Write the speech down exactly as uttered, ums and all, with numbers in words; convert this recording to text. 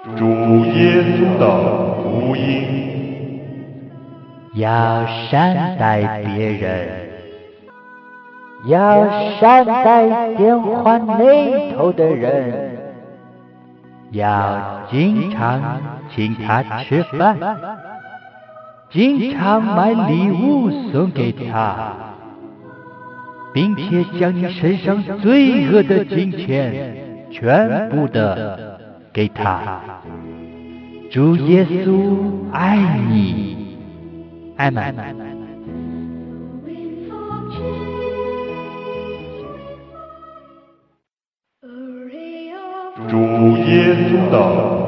主耶稣的福音。 要善待别人，要善待电话那头的人，要经常请他吃饭，经常买礼物送给他，并且将你身上最恶的金钱全部的给他。主耶稣爱你，爱们。 主耶稣的